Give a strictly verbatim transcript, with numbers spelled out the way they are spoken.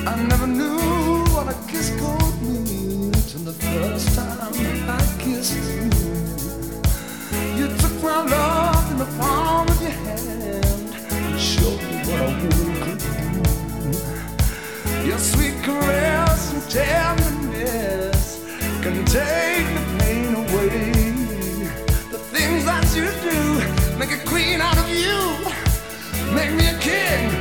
I never knew what a kiss could mean till the first time I kissed you. You took my love in the palm of your hand and showed me what a woman could do. Your sweet caress and tenderness can take the pain away. The things that you do make a queen out of you, make me a king.